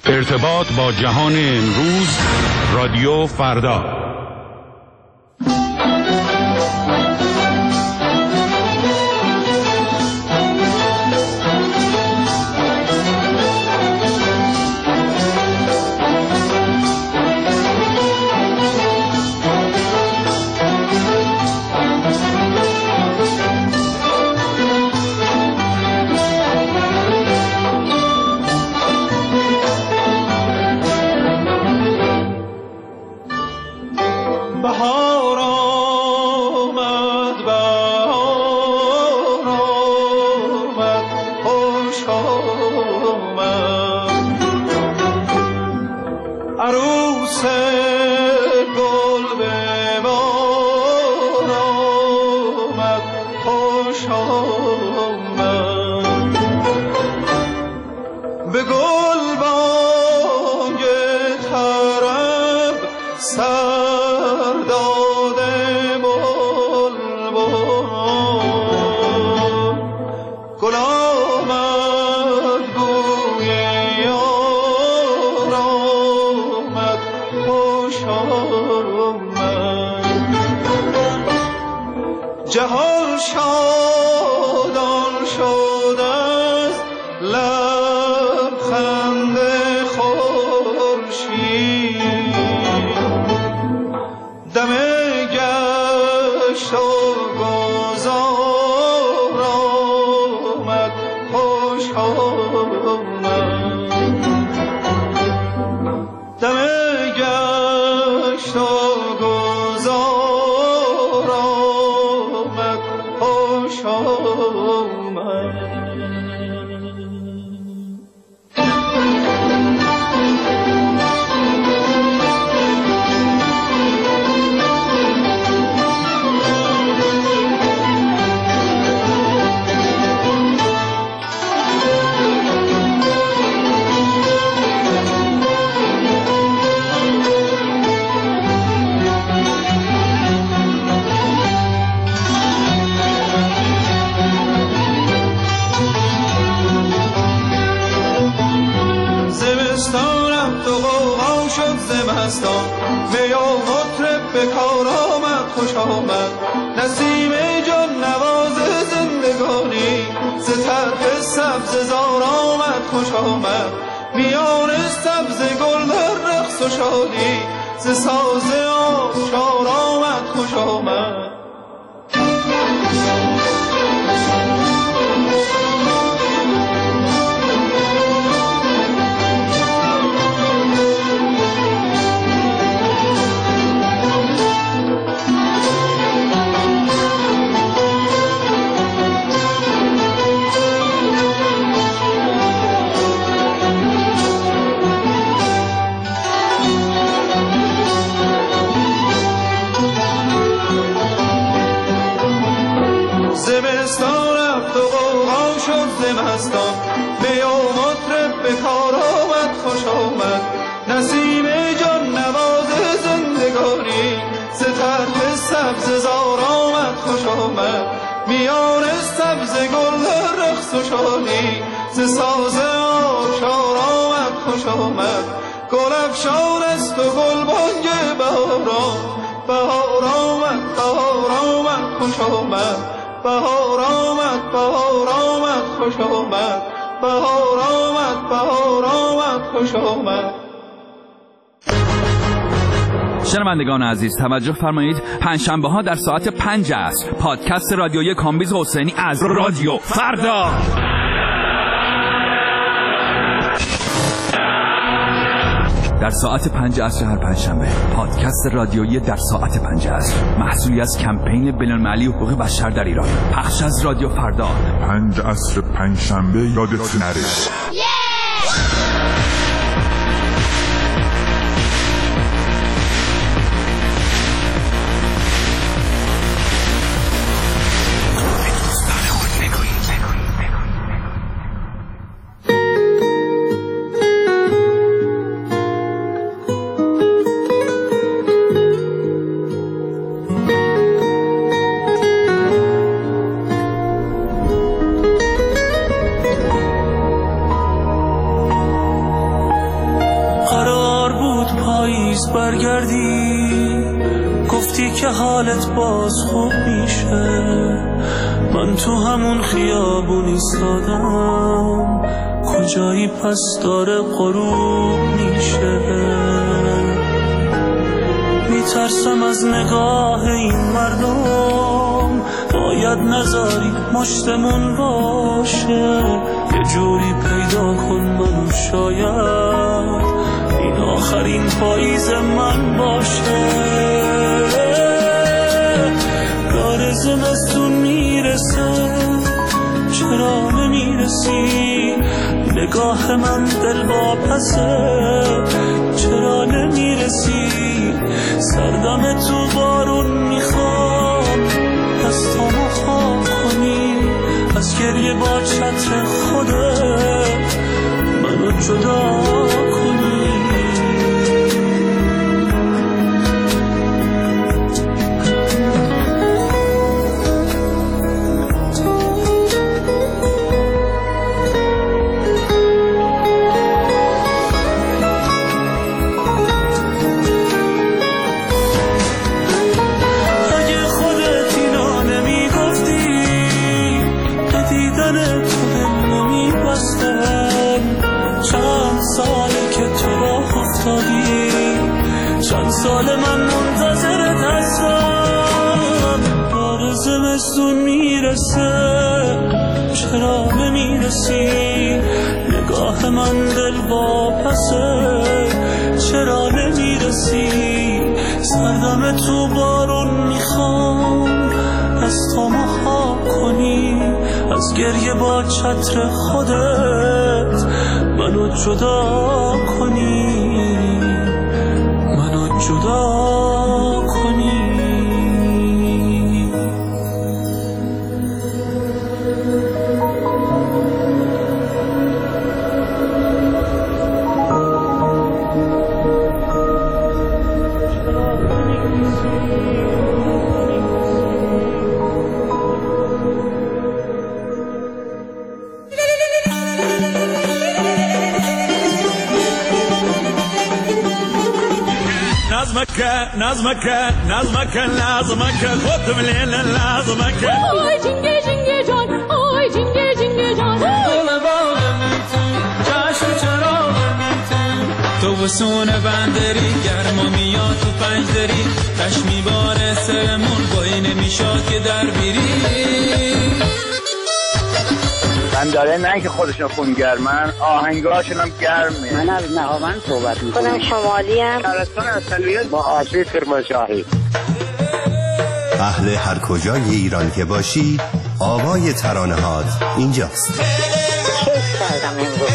ارتباط با جهان امروز، رادیو فردا. جهان شادان شد از لبخند خورشید، دم گشت و گذار آمد خوش آمد، دم گشت و گذار آمد خوش آمد. زمستانم تو غوغا شد زمستان، می و مطرب به کار آمد خوش آمد، نسیم جان نواز زندگانی ز طرف سبز زار آمد خوش آمد، میان سبز گل در رقص و شادی ز ساز آبشار آمد خوش آمد. زمستانم تو غوغا شد زمستان، می و مطرب به کار آمد خوش آمد، نسیم جان نواز زندگانی ز طرف سبز زار آمد خوش آمد، میان سبز گل رقص و شادی ز ساز آبشار آمد خوش آمد، گل افشان است و گلبانگ بهاران، بهار آمد بهار آمد خوش آمد، بهار آمد بهار آمد خوش آمد، بهار آمد بهار آمد خوش آمد. شنوندگان عزیز توجه فرمایید، پنجشنبه ها در ساعت 5 عصر پادکست رادیویی کامبیز حسینی از رادیو فردا. در ساعت 5 عصر هر پنجشنبه پادکست رادیویی در ساعت 5 عصر، محصولی از کمپین بین‌المللی حقوق بشر در ایران، پخش از رادیو فردا. 5 عصر پنجشنبه یادت نره. برگردی گفتی که حالت باز خوب میشه، من تو همون خیابون ایستادم، کجایی پس داره غروب میشه. میترسم از نگاه این مردم، باید نذاری مشتمون باشه، یه جوری پیدا کن منو، شاید این آخرین پاییز من باشه. داره زمستون میرسه، چرا نمیرسی؟ نگاه من دل واپسه، چرا نمیرسی؟ سردم تو بارون میخوام، دستامو خاک کنی، از گریه با چتر خودت منو جدا کنی. چند سال من منتظرت هستم، داره زمستون میرسه، چرا نمیرسی؟ نگاه من دل واپسه، چرا نمیرسی؟ سردم تو بارون میخوام، دستامو خاک کنی، از گریه با چتر خودت منو جدا کنی، جدا کنی. نظمك لازمك خد من الليل لازمك آی جنگه جنگه جان، آی جنگه جنگه جان، دل باغ میتون چشم چراغ میتون، تو وسون بندری گرما میاد تو پنجدری، تش میباره سرمون بایی نمیشاد که در بیری. من داره نه که خودشون خونگرمن، آهنگاشون هم گرمه. من از نهاوند صحبت میکنم، خودم شمالی ام، شهرستان اصلیت با آسیب کرمانشاهی. اهل هر کجای ایران که باشی، آوای ترانه هات اینجاست. کیف کردم امروز.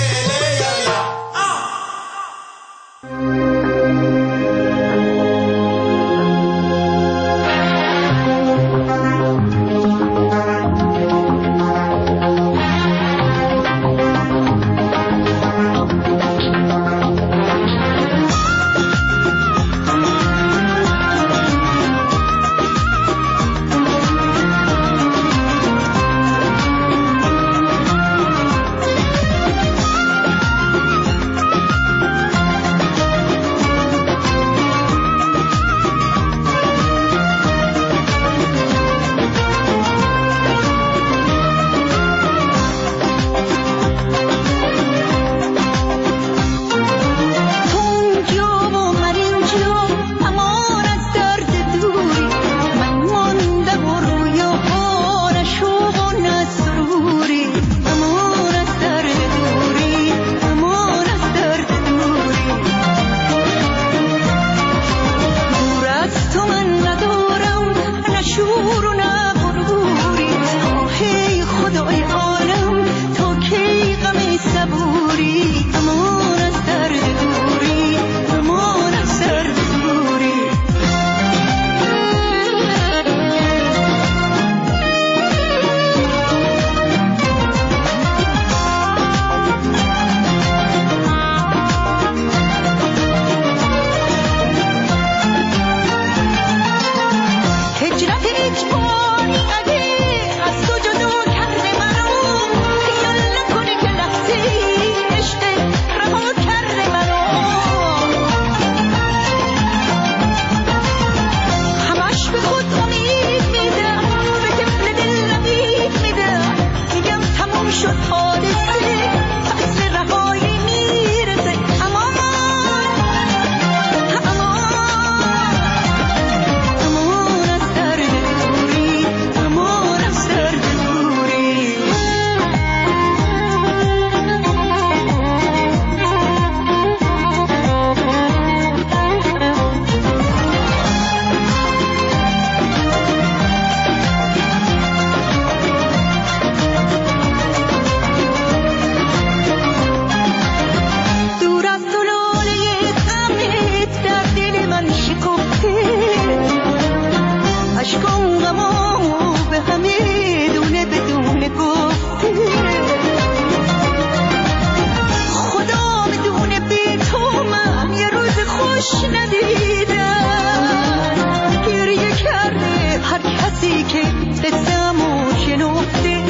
آتش ندیدن گریه کرده هر کسی که قصه‌مو شنفته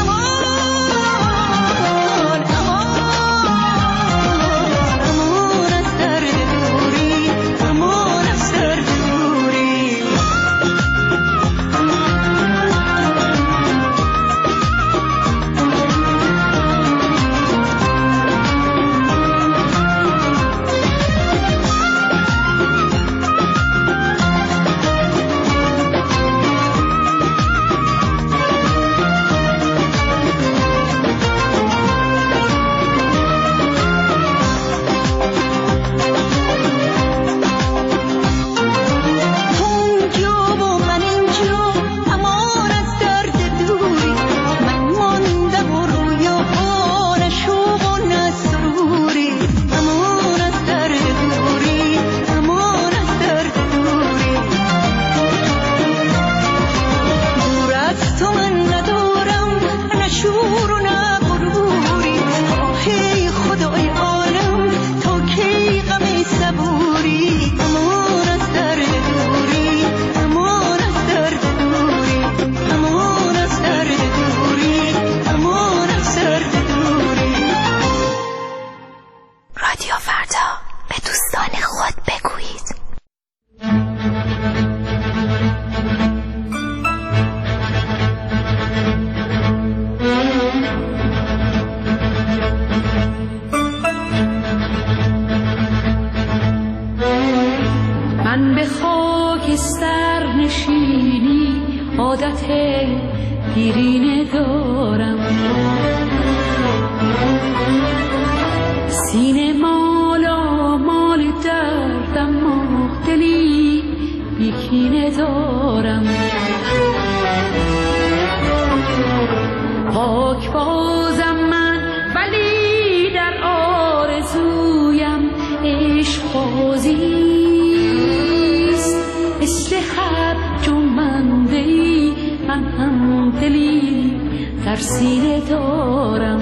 دیرینه دارم سینه مالا مال دردم دلی بیکینه دارم پاک بازم من ولی در آرزویم عشق بازیست مثل حب جنبنده ای من هم دلی در سینه دارم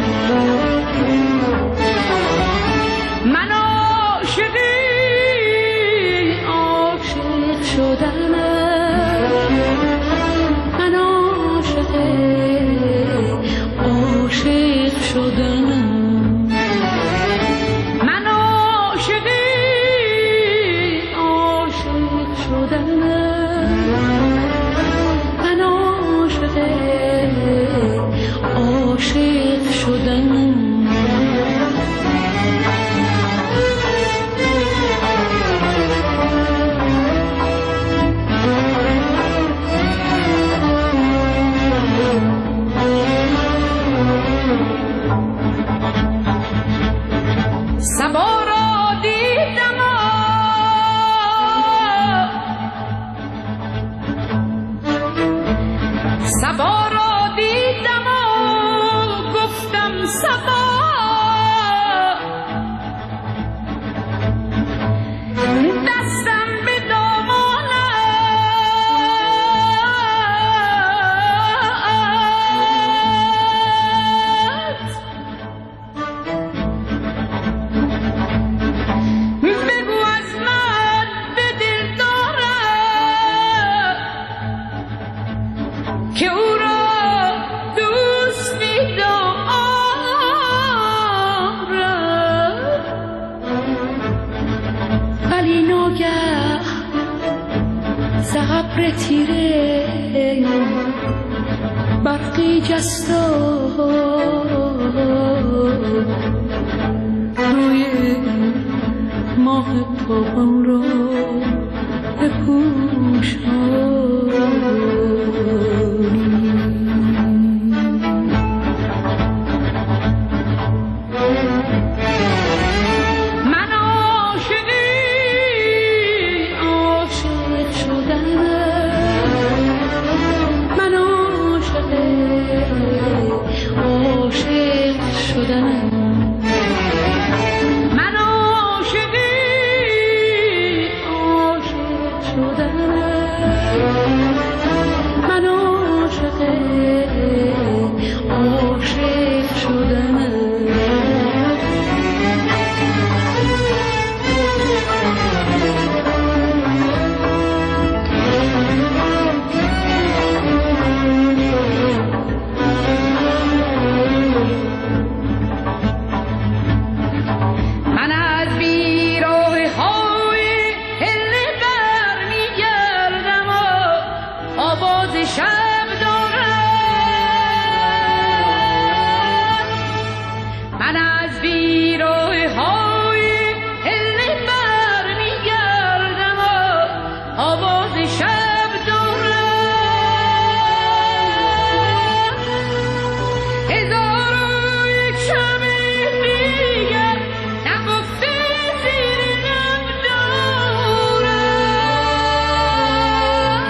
من عاشقی عاشق شدنم من عاشق شدنم من عاشقی عاشق شدنم من عاشق شدنم سبا را دیدم سبا را دیدم گفتم سبا دستم به دامانت بگو از من به دل دارم که او را دوست می‌دارم ولی ناگه ز ابر تیره برقی جست روی ماه تابان را من عاشقی عاشق شدنم من عاشق شدنم من عاشقی عاشق شدنم شب دارم، من از بیروی های هلی برمیگردم و آواز شب دارم. هزار و یک شب دیگر نگفته زیر لب دارم،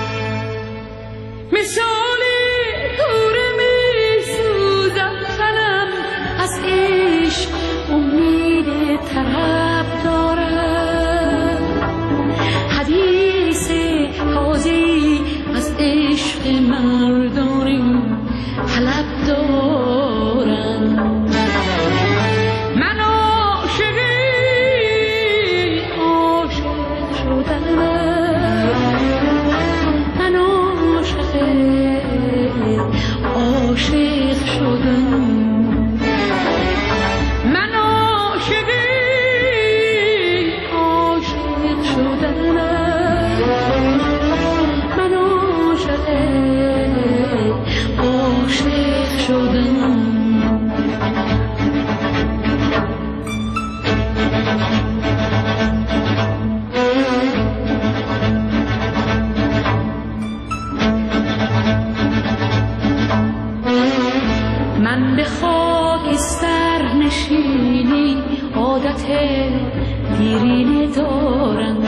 مثال کوره می سوزم تنم از عشق، امید طرب دارم. حدیث تازه‌ای از عشق مردانی طلب دارم. من عاشق شدم، من عاشق شدم، من عاشق شدم، من عاشق شدم. من به خاکستر نشینی عادت دیرینه دارم،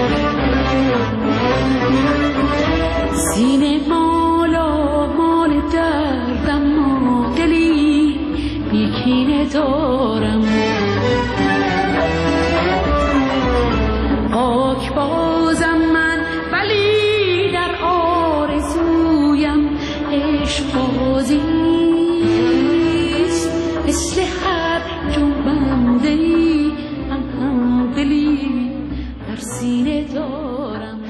سینه مالا مال دردم و دلی بیکینه دارم. پاک بازم من ولی در آرزویم عشق بازیست، مثل هر جنبنده‌ای من هم دلی در سینه دارم.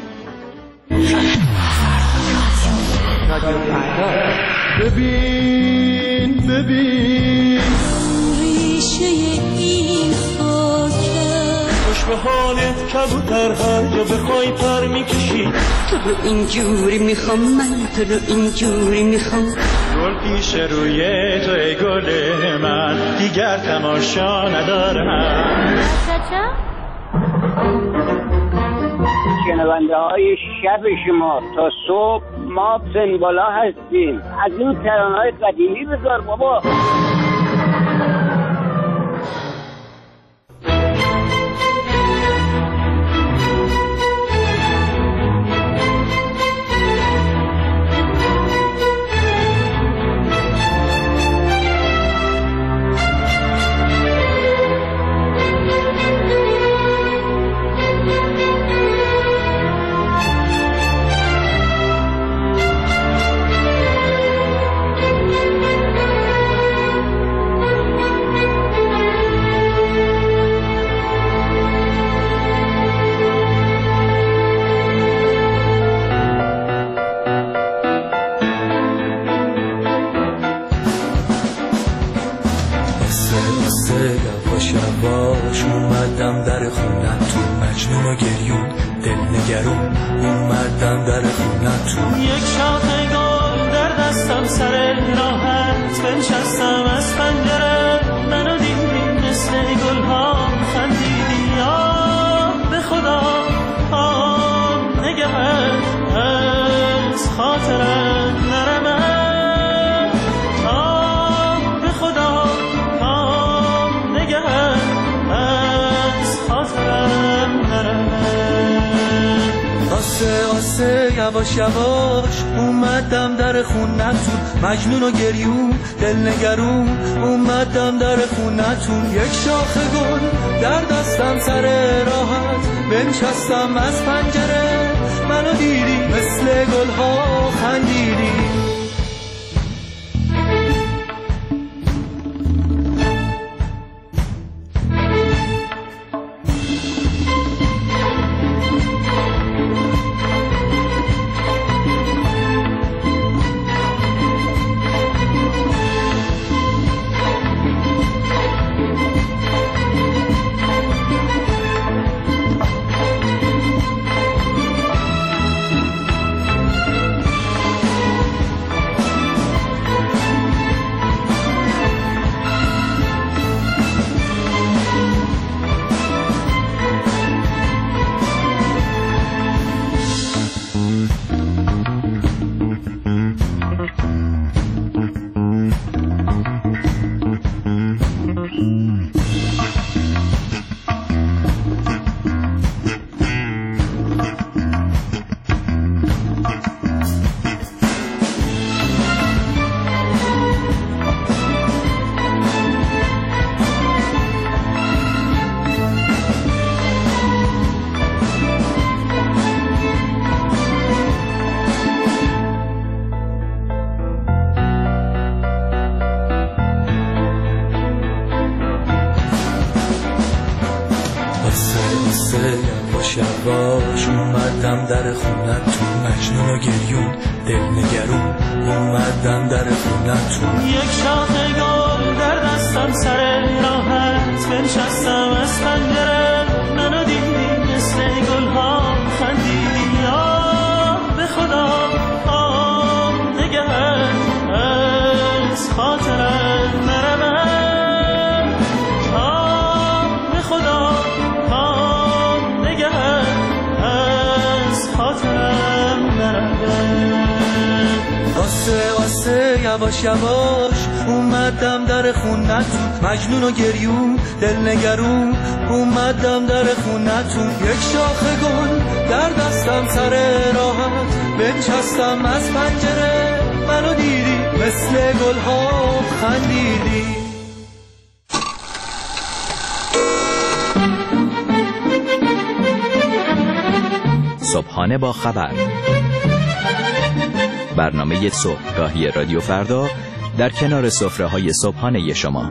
ببین ببین ریشه این خاکه، خوش به حالت کبوتر هر جا بخوای پر میکشی. تو رو اینجوری میخوام، من تو رو اینجوری میخوام. گل پیش روی تو ای گل من، دیگر تماشا ندارم. شنونده های شب شما تا صبح ما سنبالا هستیم. از این ترانه‌های قدیمی بذار بابا. یواش اومدم در خونتون، مجنون و گریون دل نگرون اومدم در خونتون. یک شاخه گل در دستم سر راحت بنشستم از پنجره، منو دیدی مثل گلها خندیدی. یا به خدا نگهت از خاطرت نرمه، به خدا نگهت از خاطرت نرمه. آسه آسه یواش یواش اومدم در خونتون، مجنون و گریون دل نگرون اومدم در خونتون. یک شاخه گل در دستم سر راحت بنشستم از پنجره، منو دیدی مثل گلها خندیدی. قصه یواش یواش اومدم در خونتون، مجنون و گریون دل نگرون اومدم در خونتون. یک شاخه گل در دستم سر راحت بنشستم از پنجره، منو دیدی مثل گلها خندیدی. آه به خدا نگهت از خاطرت نرمم. آه به خدا نگهت از خاطرم نرمم. آسه یواش یواش اومدم در خونتون، مجنون و گریون دل نگرون اومدم در خونتون. یک شاخه گل در دستم سر راحت بنشستم از پنجره، منو دیدی مثل گلها خندیدی. صبحانه با خبر، برنامه صبحگاهی رادیو فردا در کنار سفره‌های صبحانه شما.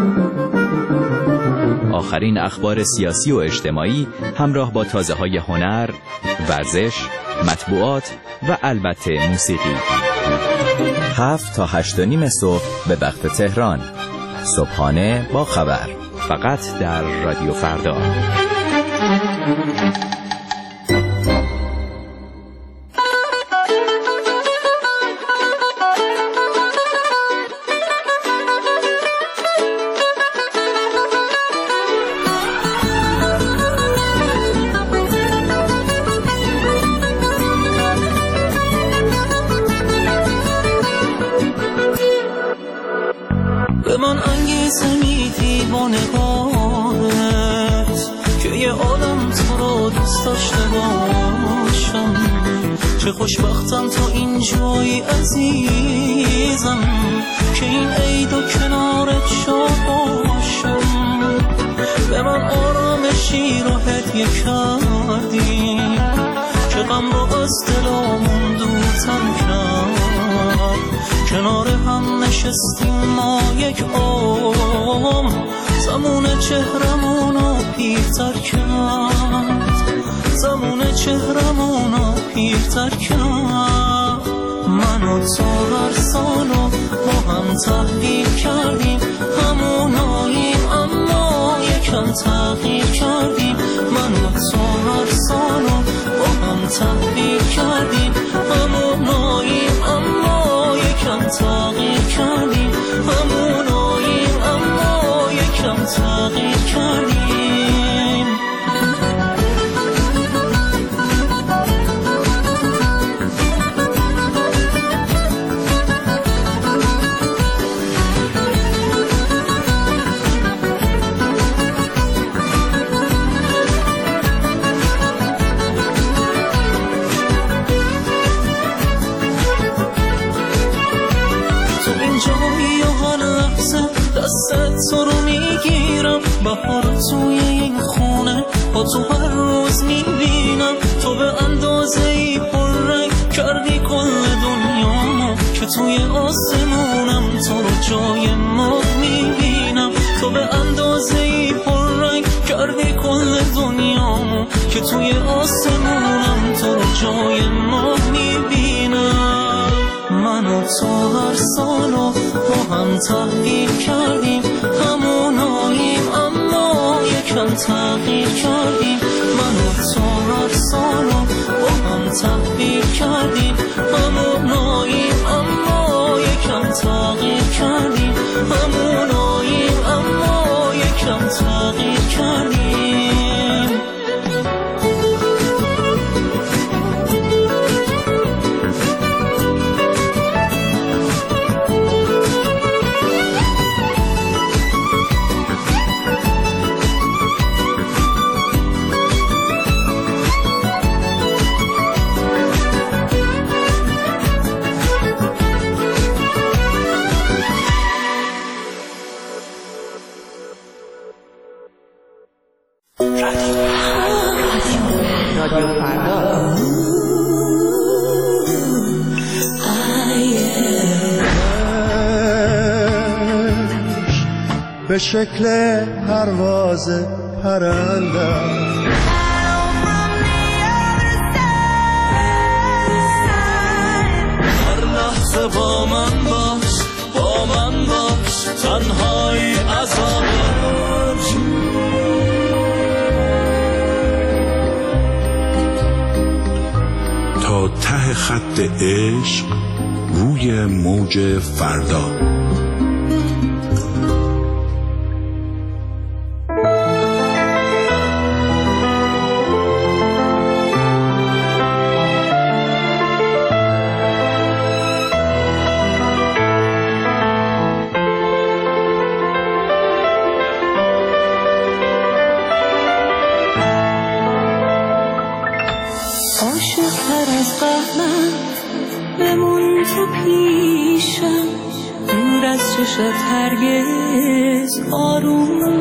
آخرین اخبار سیاسی و اجتماعی همراه با تازه‌های هنر، ورزش، مطبوعات و البته موسیقی. 7 تا 8:30 صبح به وقت تهران. صبحانه با خبر، فقط در رادیو فردا. من انگیزه میدی با نگاهت که یه آدم تو رو دوست داشته باشم. چه خوشبختم تو اینجایی عزیزم که این عید و کنارت شاد باشم. به من آرامشی رو هدیه کردی که غم رو از دلامون دورتر کرد. کنار هم نشستیم ما یک عمر، زمان چهرمونو پیرتر کرد، زمان چهرمونو پیرتر کرد. من و تو هر سالو با هم تحویل کردیم، هموناییم اما یکم تغییر کردیم. من و تو هر سالو با هم تحویل کردیم، هموناییم اما یکم تغییر کردیم، هموناییم اما یکم تغییر کردیم. دستت تو رو میگیرم، بهار توی این خونه با تو هر روز میبینم. تو به اندازه‌ای پررنگ کردی کل دنیامو که توی آسمونم تو رو جای ماه میبینم. تو به اندازه‌ای پررنگ کردی کل دنیامو که توی آسمونم تو رو جای ماه میبینم. من و تو هر سالو با هم تحویل کردیم، هموناییم اما یکم تغییر کردیم. من و تو هر سالو با هم تحویل کردیم، هموناییم اما یکم تغییر کردیم، هموناییم اما یکم تغییر کردیم. به شکل پرواز پرندم. هر لحظه با من باش، با من باش، تنهایی عذاب تا ته خط عشق روی موج فردا. هرگز آروم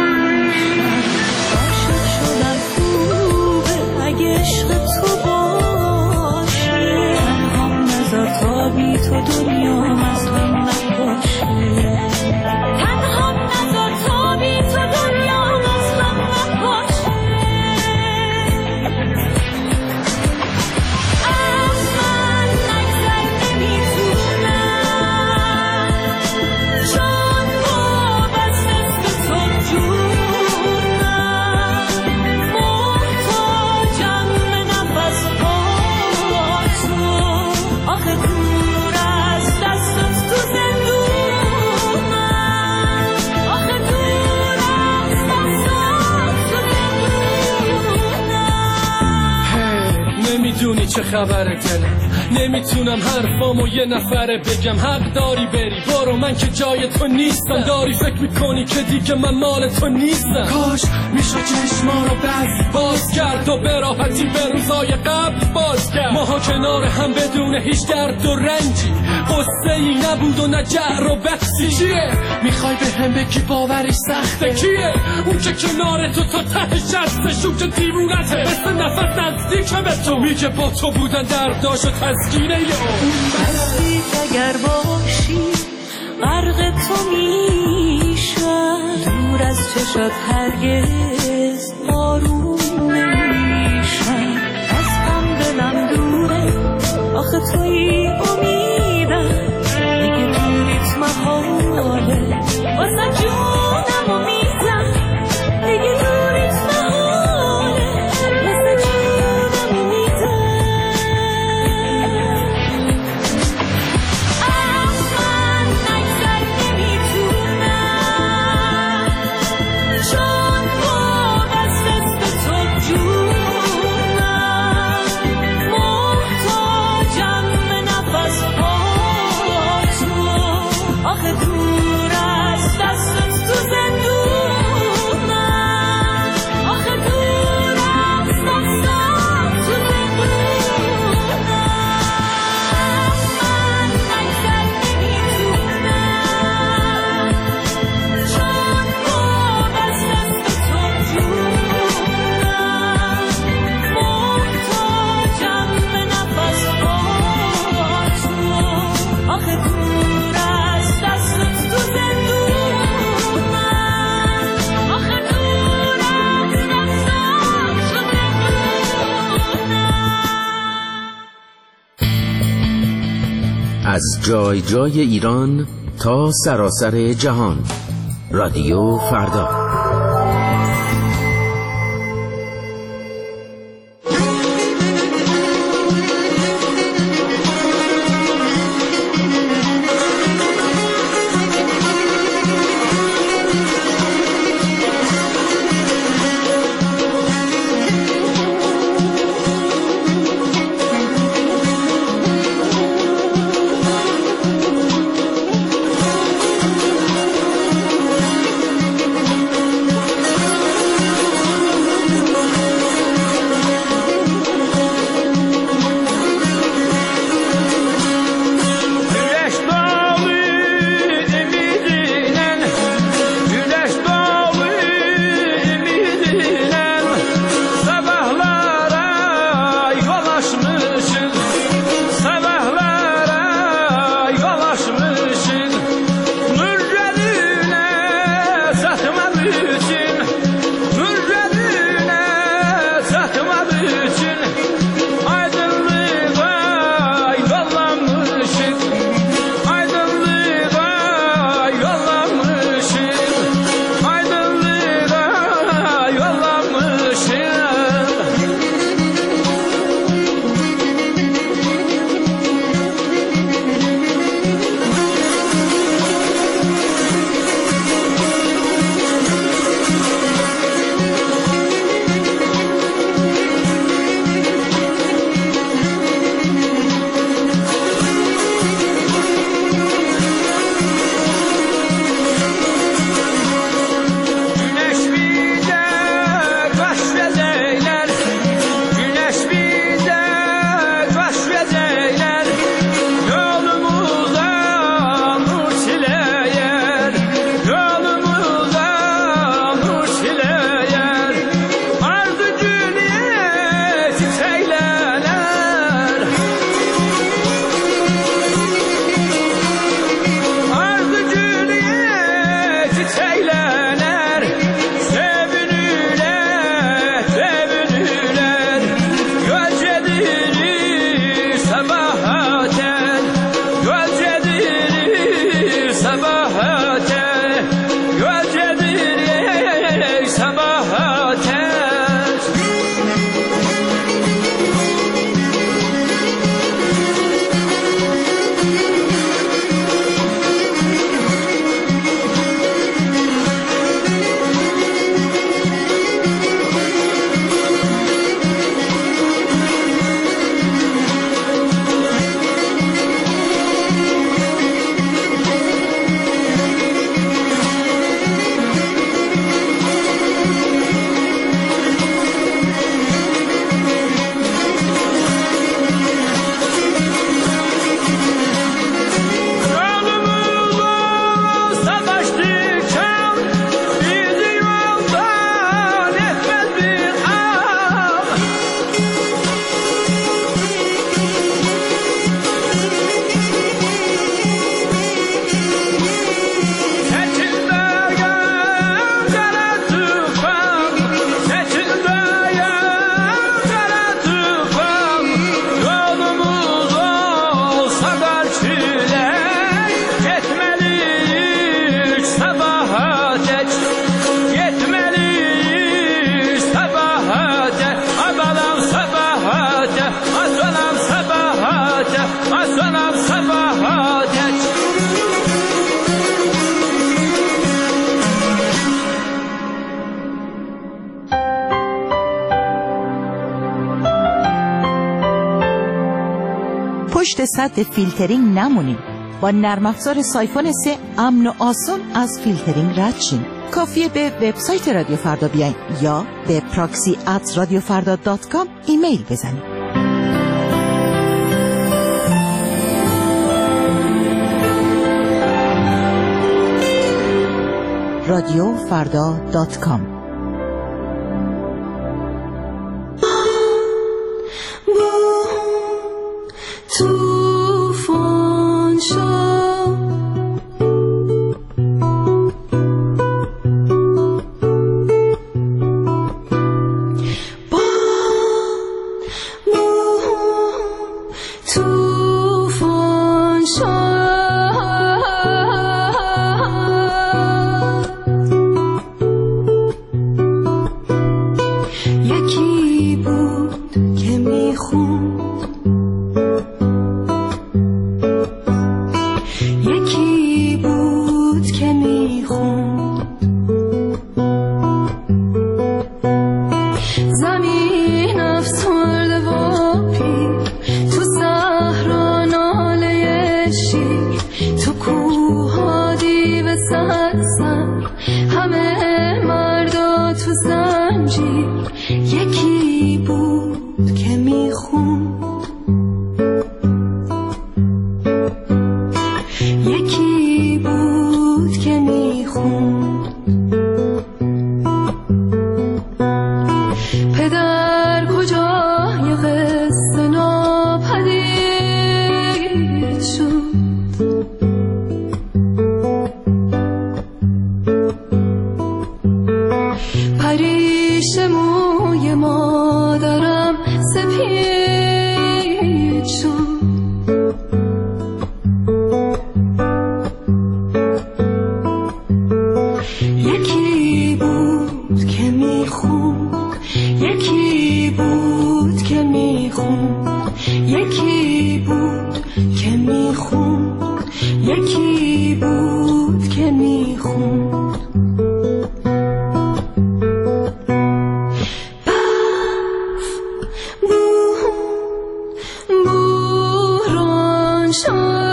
عاشق شدم خوبه اگه عشق تو باشه، تنهام نذار تا بی تو دنیام از هم نباشه، تنهام نذار تا بی تو دنیام از هم نباشه. از من نگذر نمیتونم جان وابسته به تو جونم، محتاجم به نفس با تو، آخه دور از دستت تو زندونم، آخه دور از دستت تو زندونم. نمیدونی چه خبره دلم، نمیتونم حرفامو یه نفره بگم. حق داری بری، برو، من که جای تو نیستم. داری فکر میکنی که دیگه من مال تو نیستم. کاش میشد چشما رو باز کرد و به راحتی به روزای قبل باز کرد. ماها کنار هم بدون هیچ درد و رنجی، قصه ای نبود و نه جر و بحثی. چیه میخوای به هم بگی باورش سخته؟ کیه اون که کنار تو تا ته شستش، اون که دیوونته مثل نفس نزدیکه به تو، میگه با تو بودن درداش و تسکینه یا بستی اگر باشی غرق تو میشم، دور از چشات هرگز آروم نمیشم. از هم دلم دوره، آخه توی امیدم، دیگه دوریت محاله، واسه جونمو میزم، دیگه دوریت محاله، واسه جونمو میزم. از من نگذر نمیتونم جان وابسته به تو جونم، محتاجم به نفس با تو، آخه دور از دستت تو زندونم، آخه دور از دستت تو زندونم. من نگذر نمیتونم جان وابسته به تو جونم، محتاجم به نفس با تو، آخه دور از دستت تو زندونم، آخه دور از دستت تو زندونم. از جای جای ایران تا سراسر جهان، رادیو فردا. پشت سد فیلترینگ نمونین. با نرم افزار سایفون 3 امن و آسون از فیلترینگ رد شین. کافیه به وبسایت رادیو فردا بیاین یا به proxy@radiofarda.com ایمیل بزنید. radiofarda.com توفان شد توفان یکی بود که میخوند یکی بود که میخوند زمین افسرده و پیر تو صحرا ناله شیر تو کوها دیو سرسن همه مردا تو زنجیر یکی بود که میخوند یکی بود که میخوند پدر کجای قصه ناپدید شد پریش موی مادرم سپید شد یکی بود که میخوند یکی بود که میخوند یکی بود که میخوند یکی بود که میخوند بوران شد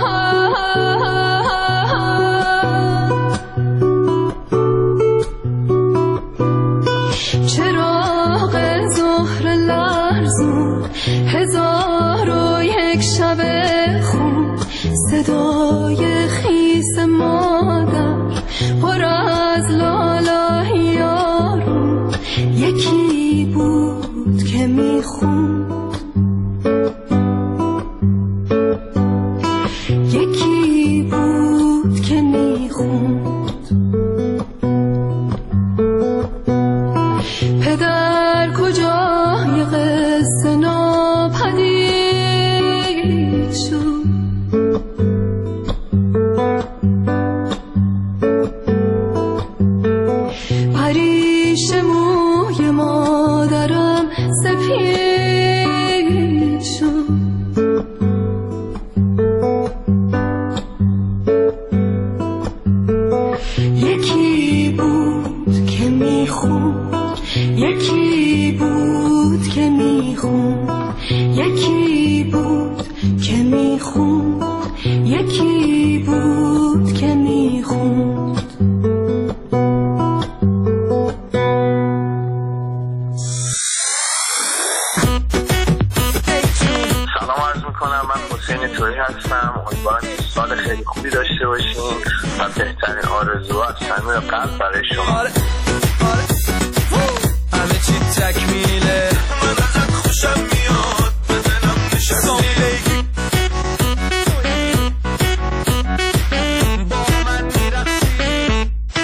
چراغ ظهر لرزون 1001 شب خون صدای خیس مادر پر از لالای یارون یکی بود که میخوند یکی بود که میخوند پدر کجای قصه ناپدید شد پریش موی مادرم سپید شد یکی بود که میخوند یکی بود که میخوند یکی بود که میخوند یکی بود که میخوند سلام عرض میکنم، من حسین تویی هستم. امیدوارم سال خیلی خوبی داشته باشین و بهترین آرزوها از صمیم قلب برای شما. همه چی تکمیله، من ازت خوشم میاد، بدنم نشسته با من میرسی.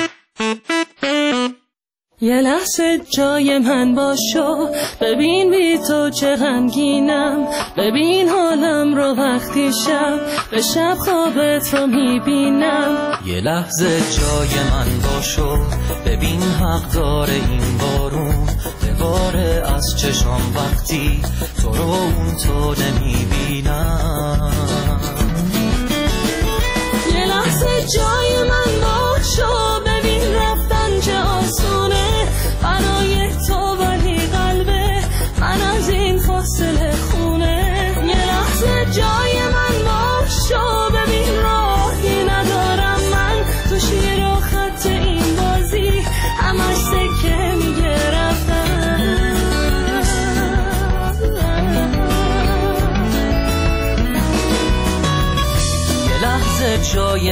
یه لحظه جای من باشو، ببین بی تو چه غمگینم، ببین حالم رو وقتی شب به شب خوابت رو میبینم. یه لحظه جای من باشو، ببین حق داره این بارون بباره از چشام وقتی تو رو اون تو نمیبینم. یه لحظه جای من باشو، ببین رفتن چه آسونه برای تو، ولی قلبه من از این فاصله خونه. یه لحظه جای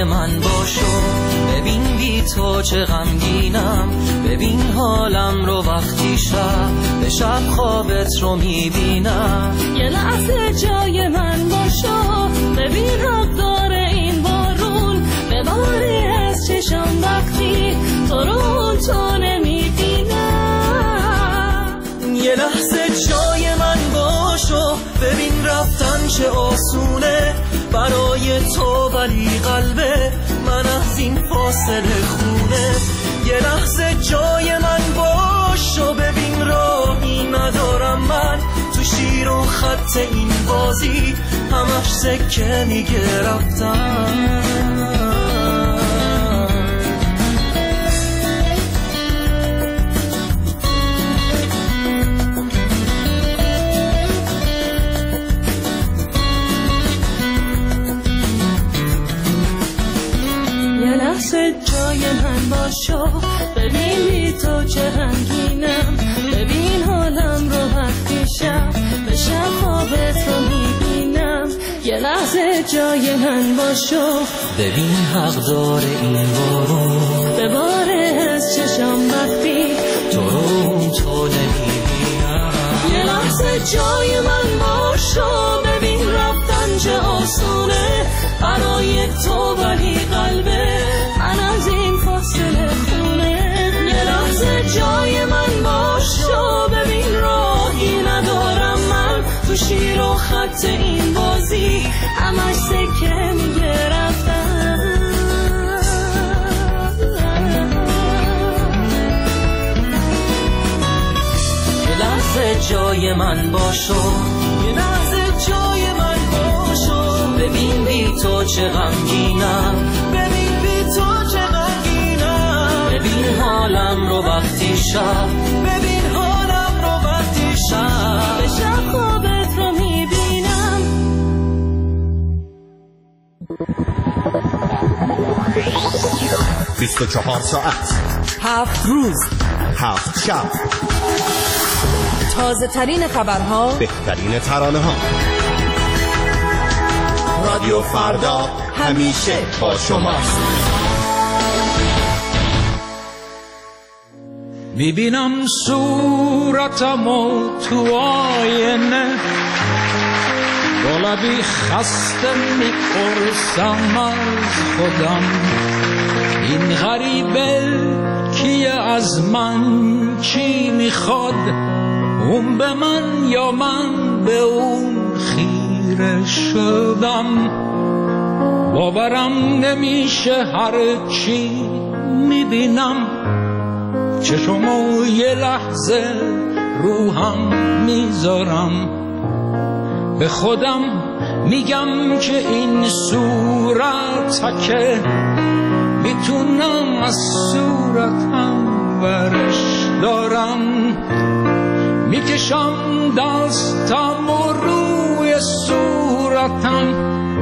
جای من باشو، ببین بی تو چه غمگینم، ببین حالم رو وقتی شب به شب خوابت رو میبینم. یه لحظه جای من باشو، ببین حق داره این بارون بباری از چشم وقتی تو رو تو نمیبینم. یه لحظه جای من باشو، ببین رفتن چه آسونه برای تو، ولی قلبه من از این فاصله خونه. یه لحظه جای من باشو، ببین راهی ندارم من تو شیر و خط این بازی، همش سکه میگه رفتن. جای من باشو، ببین بی تو چه غمگینم، ببین حالم رو وقتی شب به شب خوابت رو میبینم. یه لحظه جای من باشو، ببین حق داره این بارون بباره از چشم وقتی تو رو تو نمیبینم. یه لحظه جای من باشو، ببین رفتن چه آسونه برای تو، ولی قلبه من از این فاصله خونه. یه لحظه جای من باشو، ببین راهی ندارم من تو شیر و خط این بازی، همش سکه میگه رفتن. یه لحظه جای من باشو، یه لحظه جای من باشو، ببین بی تو چه غمگینم، ببین بی تو چه غمگینم، ببین حالم رو وقتی شب، ببین حالم رو وقتی شب به شب خوابت رو میبینم. 24 ساعت 7 روز 7 شب، تازه ترین خبرها، بهترین ترانه ها. رادیو فردا همیشه با شماست. میبینم صورتمو تو آینه، با لبی خسته میپرسم از خودم، این غریبه کیه، از من چی میخواد، اون به من یا من به اون خیره شدم. باورم نمیشه هر چی میبینم، چشمو یه لحظه روهم میذارم، به خودم میگم که این صورتکه میتونم از صورتم ورش دارم، میکشم دستم و روی صورتم،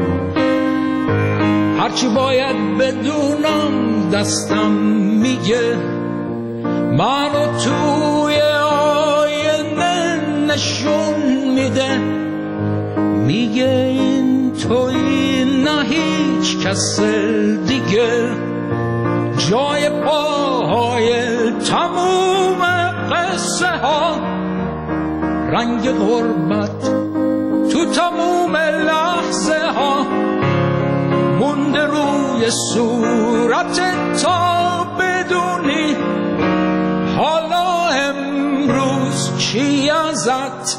هرچی باید بدونم دستم میگه، منو توی آینه نشون میده، میگه این توی نه هیچ کس دیگه، جای پاهای تموم قصه ها، رنگ غربت تو تموم لحظه ها، مونده روی صورت تا بدونی حالا امروز چی ازت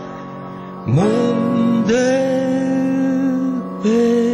مونده به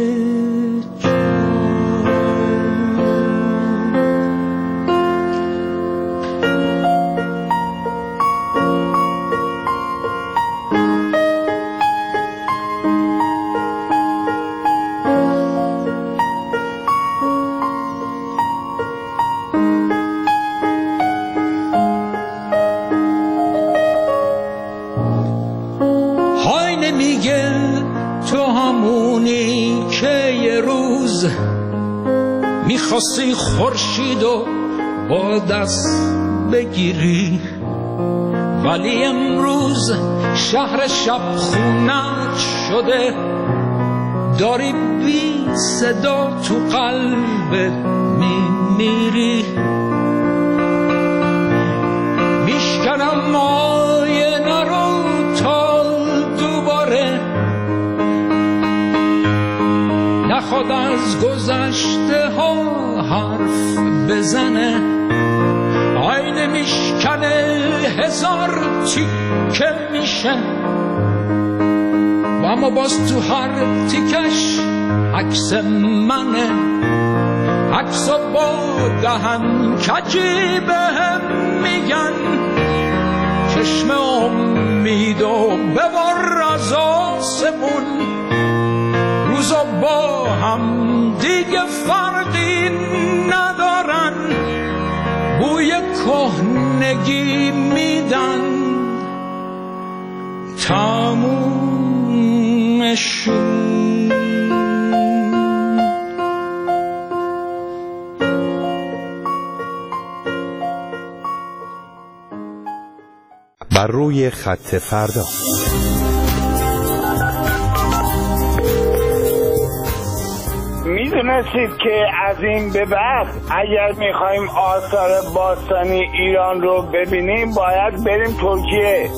میخواستی خورشید و با دست بگیری، ولی امروز شهر شب خونت شده، داری بی صدا تو قلبت میمیری، میشکنم آینه رو تا دوباره نخواد از گذشته ها حرف بزنه. آینه میشکنه هزار تیکه میشه، و اما باز تو هر تیکش عکس منه. عکسا با دهن کجی بهم میگن چشم امید و ببر از آسمون. روزا با هم دیگه فرقی ندارن، بوی کهنگی میدن تمومشون. بر روی خط فردا. میدونستید که از این به بعد اگر میخوایم آثار باستانی ایران رو ببینیم باید بریم ترکیه؟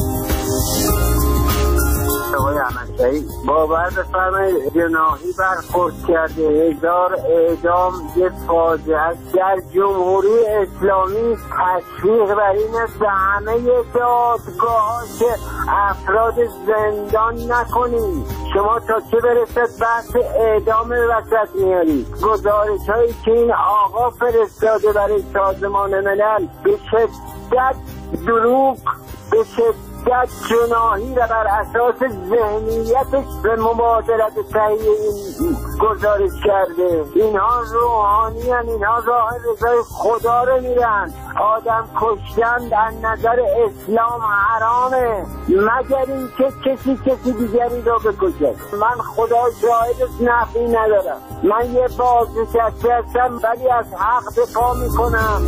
آقای احمدشاهی باور بفرمایید جناحی برخورد کرده، 1000 اعدام یه فاجعه است. در جمهوری اسلامی تشویق بر این است به همه دادگاه‌ها که افراد زندان نکنید. شما تا چه برسد بحث اعدام وسط میارید؟ گزارش هایی که این آقا فرستاده برای سازمان ملل به شدت دروغ، به شدت جناحی و بر اساس ذهنیتش به مبادرت صحیح این گزارش کرده. اینها روحانی هن، اینها راه رضای خدا رو میرن. آدم کشتن در نظر اسلام حرامه مگر این که کسی دیگری رو بکشه. من خدا شاهدش نفی ندارم، من یه بازنشسته هستم ولی از حق دفاع میکنم.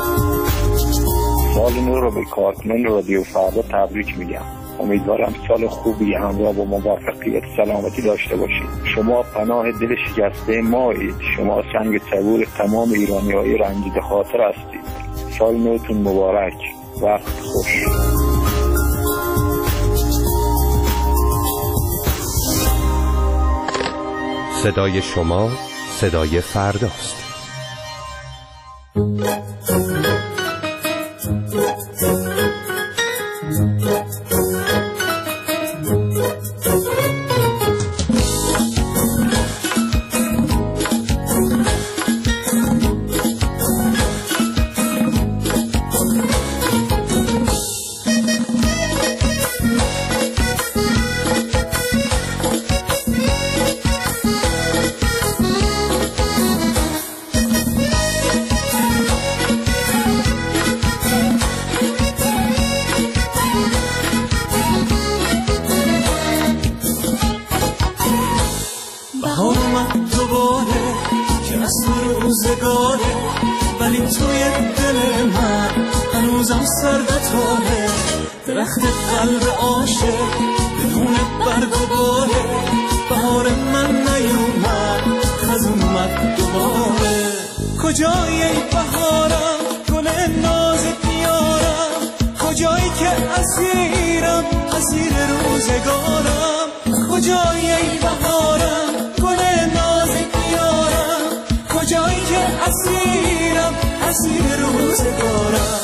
سال نو رو به کارکنان رادیو فردا تبریک میگم. امیدوارم سال خوبی همراه با موفقیت سلامتی داشته باشید. شما پناه دل شکسته مایید. شما سنگ صبور تمام ایرانی‌های رنجیده خاطر هستید. سال نوتون مبارک. وقت خوش. صدای شما صدای فرداست. ولی توی دل من هنوزم سربتاره. درخت قلب عاشق بدون برگ و باره. بهار من نیومد خز اومد دوباره. کجایی ای بهارم گل نازت میارم؟ کجایی که اسیرم اسیر روزگارم؟ کجایی ای بهارم گل نازت میارم؟ کجایی که اسیرم اسیر روزگارم؟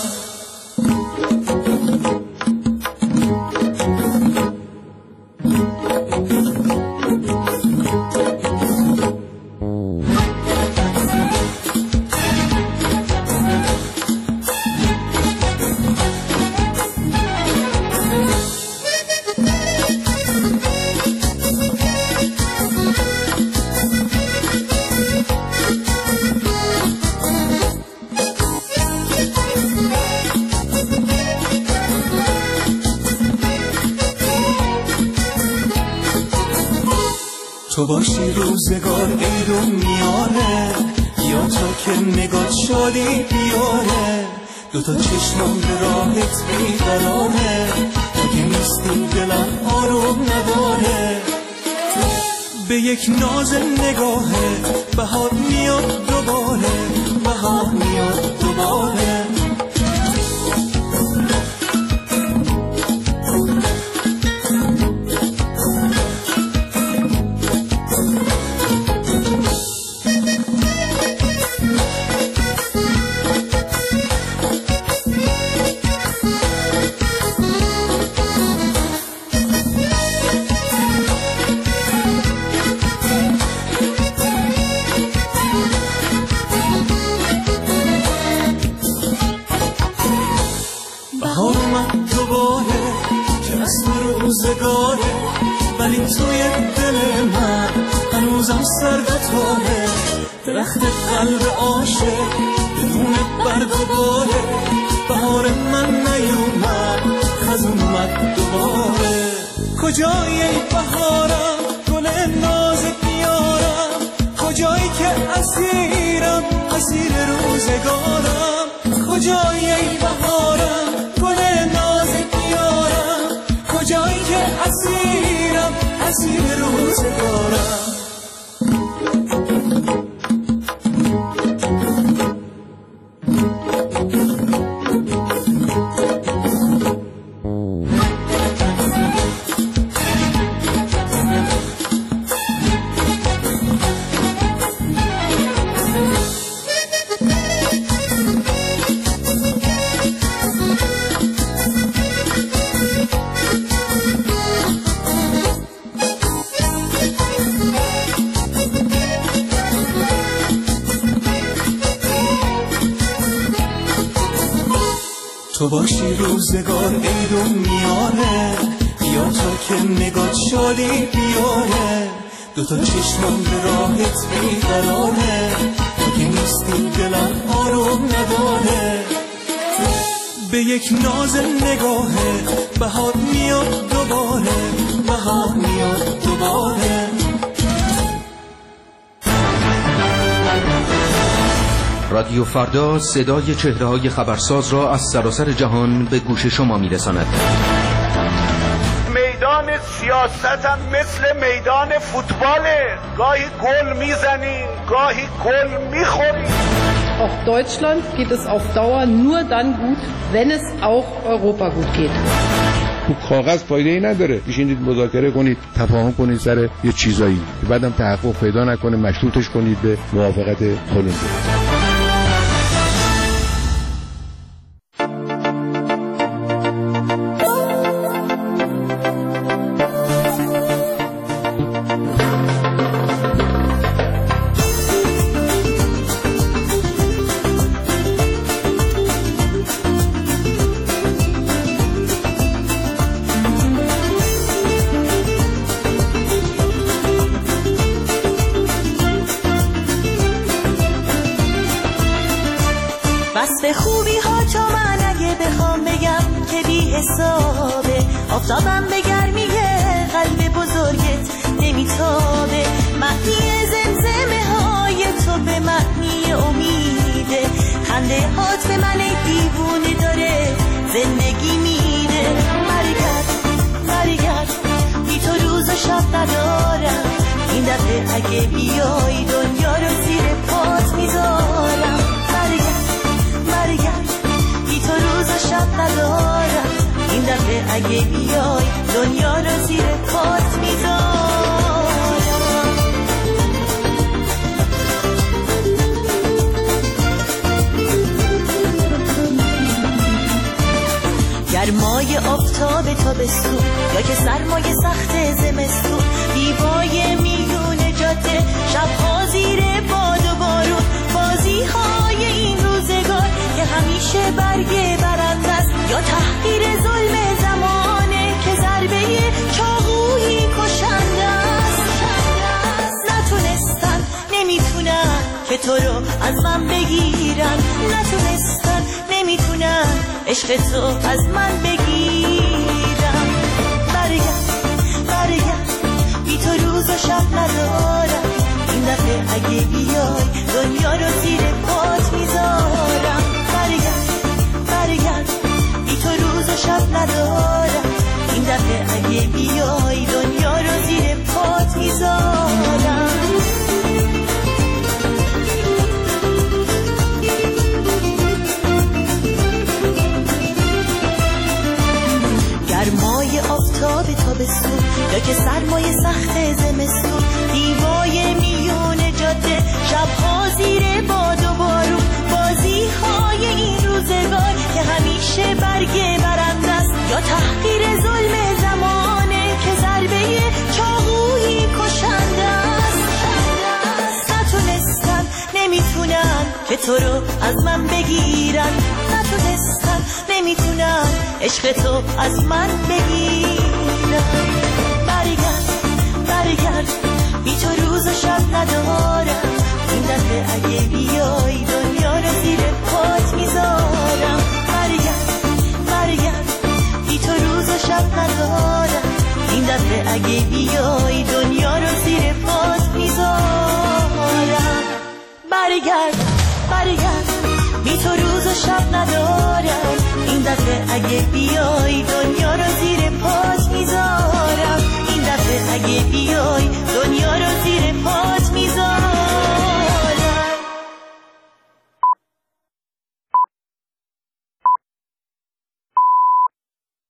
تو باشی روزگار عیدو میاره، یا تا که نگات شادی بیاره. دوتا چشمم به راحت بیقراره، اگه نیستی دلم آروم نداره. به به یک ناز نگاهه بهار میاد دوباره، بهار میاد دوباره. ولی توی دل من هنوزم سرگتاره، درخت قلب عاشق بدون برگ و باره. بهار من نیومد خزون اومد دوباره. کجایی ای بهارم گل نازت میارم، کجایی که اسیرم اسیر روزگارم. کجایی ای بهارم گل نازت میارم، کجایی که اسیرم اسیر روزگارم. تو باشی روزگار عیدو میاره، بیا تا که نگات شادی بیاره. دوتا چشمم به راحت بیقراره، تو که نیستی دلم آروم نداره. به یک ناز نگاهه بهار میاد دوباره، بهار میاد دوباره. رادیو فردا صدای چهره‌های خبرساز را از سراسر جهان به گوش شما می‌رساند. میدان سیاست هم مثل میدان فوتباله، گاهی گل میزنیم گاهی گل میخوریم. Auch Deutschland geht es auf Dauer nur dann gut, wenn es auch Europa gut geht. تو کاغذ فایده ای نداره، بشینید مذاکره کنید، تفاهم کنید سر یه چیزایی که بعدم تحقق پیدا نکنه، مشروطش کنید به موافقت هلنده. وصف خوبی ها تا من اگه بخوام بگم که بی حسابه. آفتابم به گرمی قلب بزرگت نمیتابه، معنی زمزمه های تو به معنی امیده. خنده هات به من دیوونه داره زندگی میده. برگرد برگرد بی تو روز و شب ندارم، این دفعه اگه بیای دنیا رو زیر پات میذارم. برگرد بی تو روز و شب ندارم، این دفعه اگه بیای دنیا رو زیر پات میذارم. گرمای آفتاب تابستون یا که سرمای سخت زمستون، دیوای میون جاده شبها زیر باد و بارون. بازی های این روزگار که همیشه برگ برنده است، یا تحقیر ظلم زمانه که ضربه چاقویی کشنده است. نتونستن نمیتونن که تو رو از من بگیرن، نتونستن نمیتونن عشق تو از من بگیرن. برگرد برگرد بی تو روز و شب ندارم، این دفعه اگه بیای دنیا رو زیر پات میذارم. برگرد برگرد بی تو روز و شب ندارم، این دفعه اگه بیای دنیا رو زیر پات میذارم. آفتاب تابستون یا که سرمایه سخت زمستون، دیوای میون جاده، شبها زیر باد و بارون، بازی های این روزگار که همیشه برگ برنده است، یا تحقیر ظلم زمانه که ضربه چاقویی کشنده است. نتونستن نمیتونن که تو رو از من بگیرن، نتونستن نمیتونن عشق تو از من بگیرن. برگرد برگرد بی تو روز و شب ندارم، این دفعه اگه بیای دنیا رو زیر پات میذارم. برگرد برگرد بی تو روز و شب ندارم، این دفعه اگه بیای دنیا رو زیر پات میذارم. برگرد برگرد بی تو روز و شب ندارم، این دفعه اگه بیای